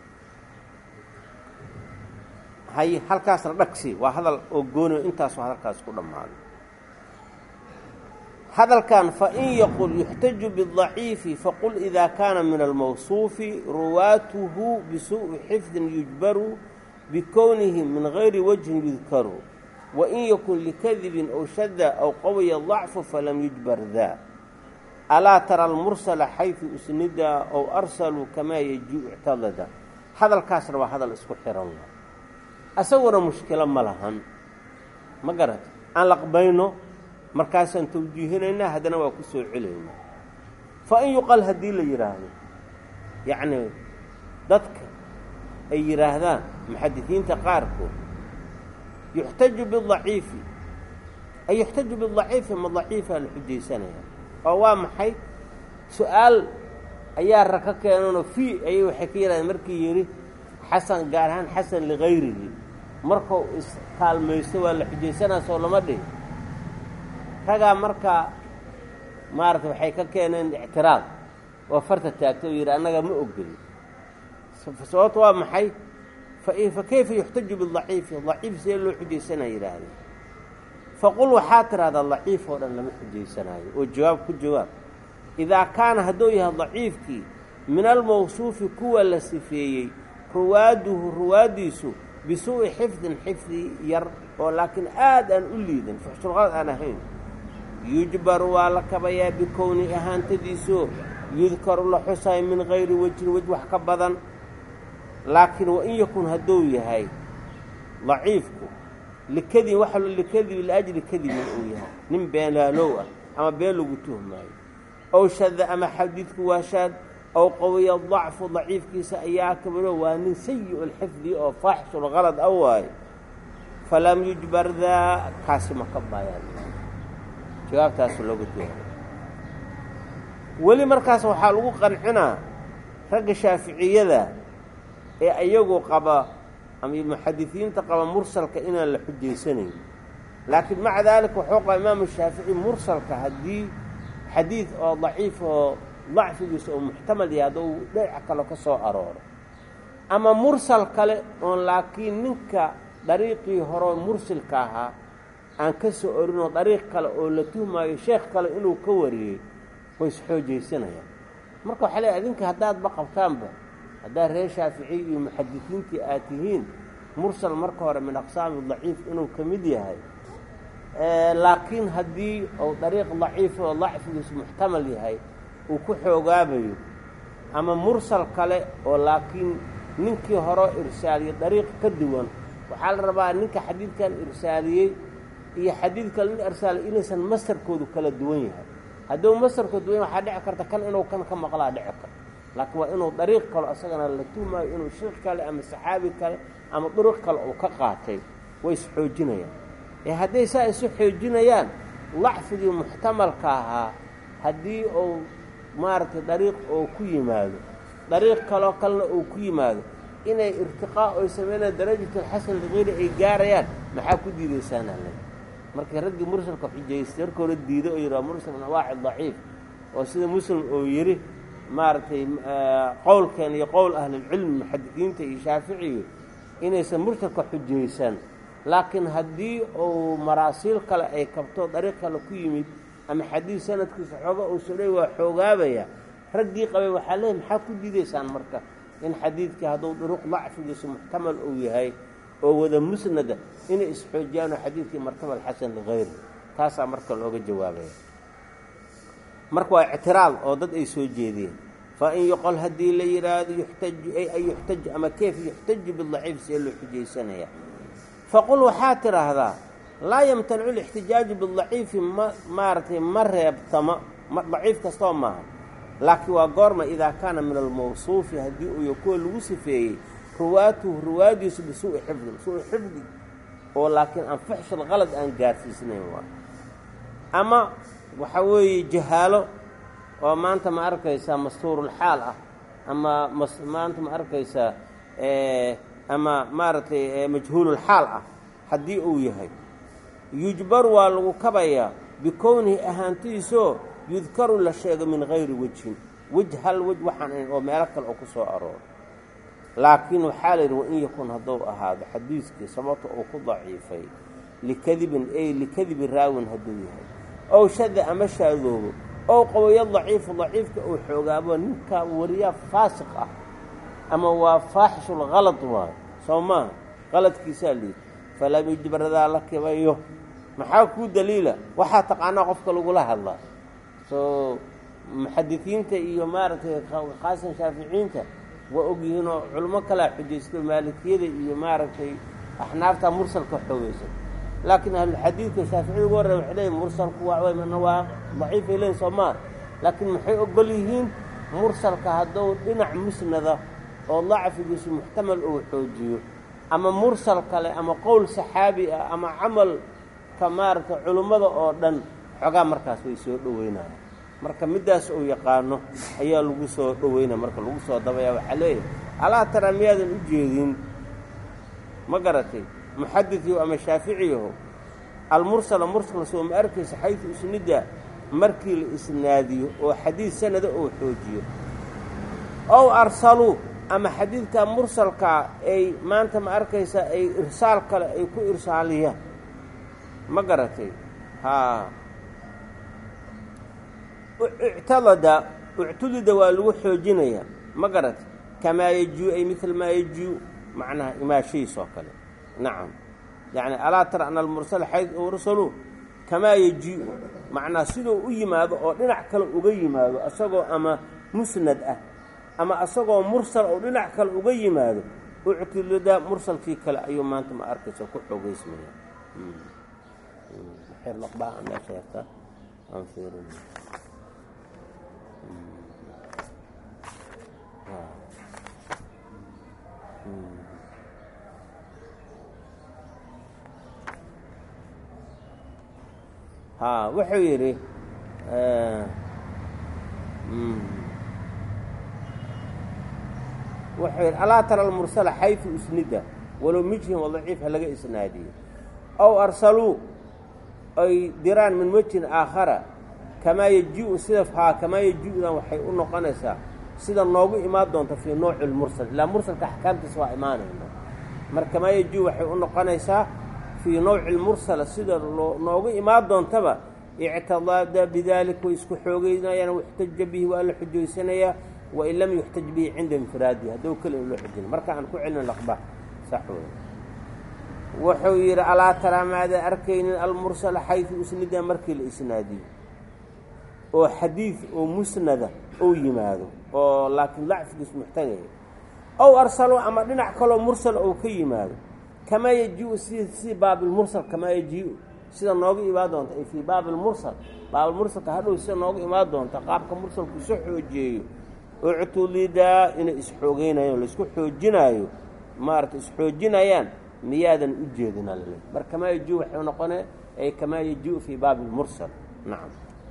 hay halkaasna dhagsi waa hadal oo goonayo intaasoo hadalkaas ku dhammaaday hadalkan fain yaqul yuxtaju bidaciifi faqul idaa kaana min almawsuufi ruwaatuhu bisuuءi xifdin yujbaru bikownihi min gayri wajhin yudkaru wain yakun likadibin aw shada aw qawiya dacfu falam yujbar daa alaa tara almursala xayثu usnida aw arsaluu kamaa yajuu ictadada hadalkaasna waa hadal isku xiran asaguna mushkilo ma lahan ma garata aan laqbayno markaasaan tawjiihinaynaa haddana waa ku soo celaynaa fa in yuqal haddii la yidhaahdo yacni dadka ay yidhaahdaan muxadisiinta qaarkood yuxtaju bidaciifi ay yuxtaju bidaciifi ma daciifaa la xujaysanaya oo waa maxay su-aal ayaa raka keenanoo fii ayay waxay ka yidhahdeen markii yidhi xasan gaar ahaan xasan ligayrihi markuu iskaalmaysto waa la xujaysanaa soo lama dhihi ragaa markaa maarata waxay ka keeneen ictiraad oo farta taagtay oo yidhi annaga ma ogeli sababto waa maxay fa kayfa yuxtaju bidaciifi daciif see loo xujaysanaa yidhaahdeen faqul waxaa tidhahdaa daciif oo dhan lama xujaysanaayo oo jawaab ku jawaab idaa kaana hadduu yahay daciifkii min almawsuufi kuwa la sifeeyey ruwaaduhu ruwaaddiisu bisuu'i xifdin xifdi yar oo laakiin aad aan u liidan fuxshulqalad aan ahayn yujbaru waa la kabayaa bikowni ahaantadiisoo yudkaru la xusaay min hayri wejhin wej wax ka badan laakiin wain yakun hadduu yahay daciifku likadib waxa likadibi liajli kadibin uu yahay nin beenaalow ah ama been lagu tuhmaayo ow shada ama xadiidku waa shaad ow qawiya dacfu daciifkiisa ayaa kabaro waa nin sayi lxifdi oo faaxishulqalad a waayo falam yujbar daa kaasi ma ka baayaan jawaabtaasu looga jawaabay weli markaas waxaa lagu qancinaa ragga shaaficiyada ee ayagu qaba ama muxadisiinta qaba mursalka inaan la xujaysanayn laakiin maca daalika wuxuu qaba imaamu shaafici mursalka haddii xadiid oo daciif oo dacfigiisa oo muxtamal yahay hadduu dhinac kale ka soo arooro ama mursal kale oon laakiin ninka dariiqii horeo mursilka ahaa aan ka soo orinoo dariiq kale oo la tuhmaayo sheekh kale inuu ka wariyey way isxoojaysanayaan marka waxaa leeay adinka haddaadba qabtaanba haddaad reer shaaficiy iyo muxadisiintii aad tihiin mursal marka hore min aqsaami daciif inuu ka mid yahay laakiin haddii uu dariiq daciif oo dacfigiisu muxtamal yahay uu ku xoogaabayo ama mursal kale oo laakiin ninkii hore irsaaliyey dariiq ka duwan waxaa la rabaa ninka xadiidkan irsaaliyey iyo xadiid kale nin irsaaliyey inaysan masarkoodu kala duwan yahay hadduu masarkoodu duwan waxaa dhici karta kan inuu kan ka maqlaa dhici karta laakiin waa inuu dariiq kale asagana la tuhmaayo inuu sheekh kale ama saxaabi kale ama duruq kale uu ka qaatay way isxoojinayaan ee hadday saa isu xoojinayaan dacfigii muxtamalka ahaa haddii uu maaragtay dariiq oo ku yimaado dariiq kaloo kalena uu ku yimaado inay irtiqaa oy sameynayaan darajatulxasan ligayri ay gaarayaan maxaa ku diidaysaana le markii raggii mursalka xujaystay marka hore diido oo yidhaha mursal min anwaaci daciif oo sida muslim uu yidhi maaragtay qowlkeen iyo qowl ahlilcilmi muxadisiinta iyo shaaficiga inaysan mursalka xujaysan laakiin haddii uu maraasiil kale ay kabto dariiq kale ku yimid ama xadiid sanadkiisa xooga uu sodhay waa xoogaabaya raggii qabay waxaa leehay maxaa ku diidaysaan marka in xadiidkii hadduu duruq dacfigiisu muxtamal uu yahay oo wada musnada inay isxoojiyaanoo xadiidkii martabal xasan ligayri taasaa marka looga jawaabaya marka waa ictiraad oo dad ay soo jeediyeen fa in yoqol haddii la yidhaahdo yuxtaju ay an yuxtaju ama kayf yuxtaju bidaciif see loo xujaysanaya faqul waxaa tidhaahdaa laa yamtanicu lixtijaaju bidaciifi ma maaragtay ma reebtama daciif kastoo maaha laakiin waa goorma idaa kaana min almawsuufi haddii uu kuwa lagu sifeeyey ruwaatuhu ruwaadiisu bisuu'i xifdin suu-i xifdi oo laakiin aan fuxshil qalad aan gaarsiisnayn waa ama waxaa weeye jahaalo oo maanta ma arkaysaa mastuurulxaal ah ama maanta ma arkaysaa ama maaragtay majhuululxaal ah haddii uu yahay yujbaru waa lagu kabayaa bikownihi ahaantiisoo yudkaru la sheego min hayri wejhin wej hal wej waxaan ahayn oo meelo kale oo ku soo arooro laakiin waxaa la yidhi wain yakun hadduu ahaado xadiiskii sababta uu ku daciifay likadibin ay likadibi raawin hadduu yahay ow shada ama shaadoobo ow qawiyo daciifu daciifka uu xoogaabo ninkaa wariyaa faasiq ah ama waa faaxishulhalad waayo soo maaha qaladkiisaa liid falam yujbaradaa la kibayo maxaa kuu daliila waxaa taqaanaa qofka lagula hadlaa soo muxadisiinta iyo maaragtay khaasan shaaficiyiinta waa ogyihiinoo culimo kalaa xujaysto maalikiyada iyo maaragtay axnaafta mursalka xoogaysan laakiin ahlulxadiidka shaaficiyada ugu horreya waxay leeyihin mursalku waa mana waa daciifay leeyihin soo maa laakiin maxay ogol yihiin mursalka hadduu dhinac musnada oo dacfigiisu muxtamal uu xoojiyo ama mursal kale ama qowl saxaabi ah ama camalka maaragtay culimmada oo dhan xogaa markaas way soo dhoweynayaan marka middaas uu yaqaano ayaa lagu soo dhoweynaya marka lagu soo dabaya waxaa leeyahay alaa tara miyaadan u jeedin ma garatay muxadisiyo ama shaaficiyaho almursala mursal soo ma arkaysa xaysu isnida markii la isnaadiyo oo xadiid sanada uu xoojiyo ow arsaluu ama xadiidka mursalkaa ay maanta ma arkaysa ay irsaal kale ay ku irsaaliyaan ma garatay haa ictalada ictulida waa lagu xoojinayaa ma garat kamaa yajuu ay mil maa yajuu macnaha imaashihiis oo kale nacam yani alaa tara ana almursala xayd ursalu kamaa yajuu macnaha siduu u yimaado oo dhinac kale uga yimaado asagoo ama musnad ah ama asagoo mursal oo dhinac kale uga yimaado uctulida mursalkii kale ayuu maanta ma arkaysa ku xoogeysmaya xeer laqbaa ama sheegta aan fiirin ها wuxuu yidhi wuxuu yidhi alaa tara almursala xayثu isnida walow mijhin wadaciifha laga isnaadiyey aw arsaluu ay diraan min wejhin aakhara kamaa yaji-u sida haa kamaa yaji-dan waxay u noqonaysaa sida noogu imaan doonta fii nooci lmursal ilaa mursalka axkaamtiisa waa imaanayna mar kamaa yaji waxay u noqonaysaa fii nawci lmursala sida noogu imaan doontaba ictidaada bidalik way isku xoogeynayaan waxtaja bihi waa la xujaysanayaa wain lam yuxtaj bihi cinda infiraadihi haddou keli in loo xujina marka aan ku celin laqba sax wey wuxuu yidhi alaa taraa maadaa arkaynin almursala xayثu isnida markii la isnaadiyo oo xadiid oo musnada ou yimaado oo laakiin lacfigiis muxtagaya ow arsaluu ama dhinac kaloo mursal ou ka yimaado kamaa yaji-u si si baabilmursal kamaa yaji-u sida nooga imaan doonta ay fii baabilmursal baabilmursalka hadhow sida nooga imaan doonta qaabka mursalku isu xoojeeyo uctulidaa inay isxoogeynayaan laisku xoojinaayo maarata isxoojinayaan miyaadan u jeedina lale mar kamaa yaji waxay noqonee ay kamaa yaji fii baabi lmursal nacam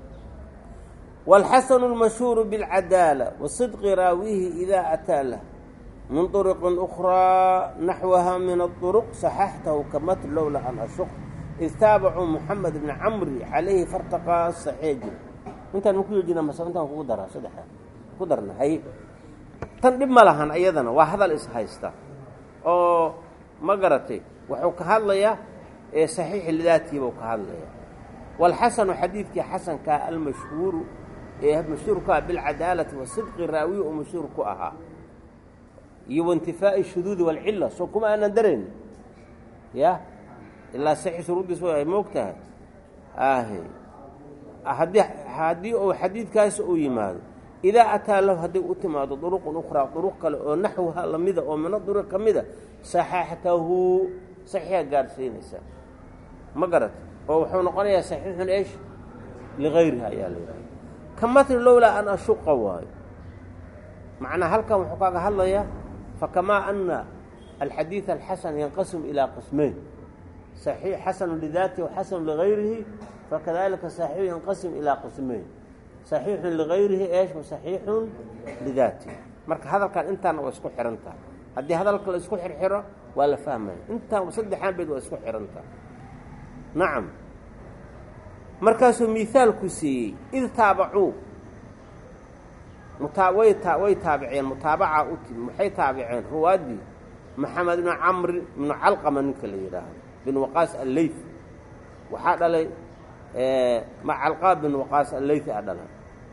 wاlxasanu اlmashhuuru biاlcadaala wasidqi raawihi idaa ataa lah min طuruqin أkhraa naxwaha min aلطuruq saxaxtahu kamatr lowla an ashuq id taabacuu moxamed bna camri calayhi fartaqaa saxeeji intaan maku yoojina mase intaan kugu daraa saddexa ku darna hay tan dhib ma lahan iyadana waa hadal is haysta oo ma garatay wuxuu ka hadlayaa ee saxiixi lidaatihi buu ka hadlayaa waalxasanu xadiidkii xasankaa almashhuuru ee mashhuurkaa bilcadaalati wasidqi raawiyi oo mashhuur ku ahaa iyo waintifaa'i shuduudi waalcilla soo kuma aanan darayn ya ilaa saxi shuruuddiis way moog tahay ahe haddii haddii uu xadiidkaasi uu yimaado idaa ataa lahu hadday u timaado duruqun ukhraa duruq kale oo naxwaha lamida oo mina duruq ka mida saxaxtahu saxiixa gaadhsiinaysaa ma garat oo wuxuu noqonayaa saxiixun eesh ligayriha ayaa la yidhaha ka matli lowlaa an ashuqa waayo macnaa halkan wuxuu kaaga hadlayaa fakamaa ana alxadiid alxasan yanqasimu ilaa qismeyn saxiix xasanu lidaatihi waxasanu ligayrihi fakadalika saxiixu yanqasim ilaa qismeyn saxiixun ligayrihi eesh wa saxiixun lidaatihi marka hadalkan intaana waa isku xihan tahay haddii hadalka la isku xirxiro waa la fahmaya intaan saddexaan beed waa isku xihan tahay nacam markaasuu miaalku siiyey id taabacuu mutaa way taa way taabiceen mutaabaca u timi waxay taabiceen ruwaaddii maxamed ibnu camri ibnu calqama ninka la yidhaahdo bin waqaas alleyth waxaa dhalay ma calqaa bin waqaas alleyth a dhalay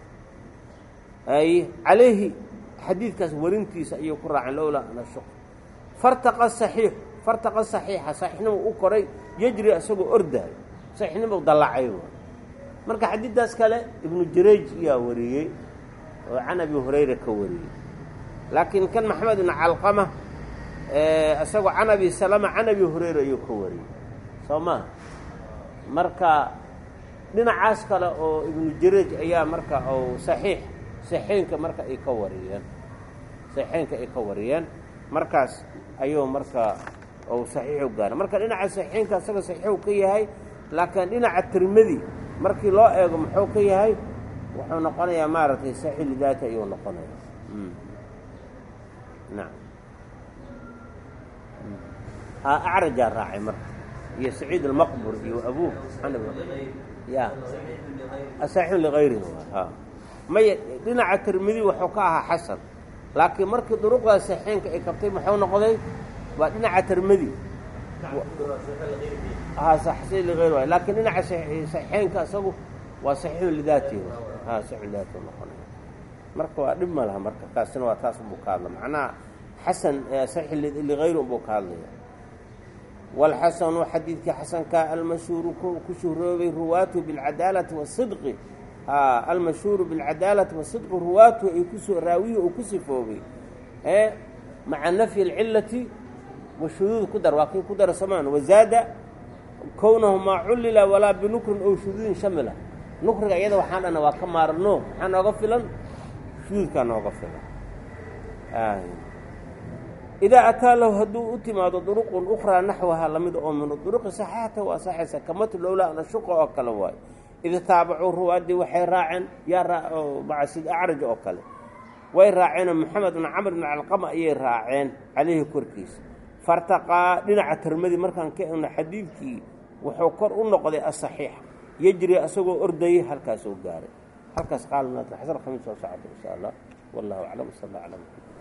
ay calayhi xadiidkaas warintiisa ayuu ku raaceen lowlaa an ashuq fartaqa saxiix fartaqa saxiixa saxiixnimuu u koray yejri isagoo ordaayo saxiixnimuu dallacay marka xadiiddaas kale ibnu jarayj ayaa wariyey oo can abi hurayra ka wariyey laakiin kan maxamed ibnu calqama isagoo can abi salama can abi hurayra ayuu ka wariyey soo maa marka dhinacaas kale oo ibnu jarayj ayaa marka ou saxiix saxiixeynka marka ay ka wariyeen saxiixeynka ay ka wariyeen markaas ayuu marka ou saxiixu gaara marka dhinaca saxiixeynka isaga saxiixu ka yahay laakiin dhinaca tirmidi markii loo eego muxuu ka yahay wuxuu noqonayaa maaragtay saxiix lidaati ayuu noqonayaa nacam acrajaa raacay marka iyo saciid almaqbur iyo abuh ya saxiixun ligayrihi ha maya dhinaca tirmidi wuxuu ka ahaa xasan laakiin markii duruqdaa saxiixeynka ay kabtay muxuu noqday waa dhinaca tirmidi ha saxsi ligayr waay laakiin dhinaca saxiixeynka isagu وصحيح لذاته ها صحيح لذاته نقول مركب dhib ma laha marka kaasina waa taas buu ka hadla macnaa xasan sahih li ghayru buu ka hadlaya wal hasan hadithki hasan ka al mashhur ku shuhroobay ruwaatu bil adalati was sidq ha al mashhur bil adalati was sidq ruwaatu ay ku soo raawiyo oo ku sifoobay ee ma'a nafi al illati wa shudud ku dar waa ku dar samaan wazada كونهما علل ولا بنكر أو شذوذ شمله نكر أيضا وحنا أنا وكمارنو حنا غفلا شذوذ كان غفلا آه. إذا أتى له هدو أتماد طرق أخرى نحوها لمد أو من الطرق صحيحة وصحيحة كمت الأولى أن الشق أكلواي إذا تابعوا رواد وحي راعن يرى مع سيد أعرج أكل ويراعين محمد بن عمرو بن علقمة يراعين عليه كركيس فارتقى لنع الترمذي مركان كأن حديثكي وحكر النقد الصحيح يجري أسوق أرديه هل كاسو قاري هل كاس قال لنا حسن خمسة ساعة إن شاء الله والله أعلم صلى الله عليه وسلم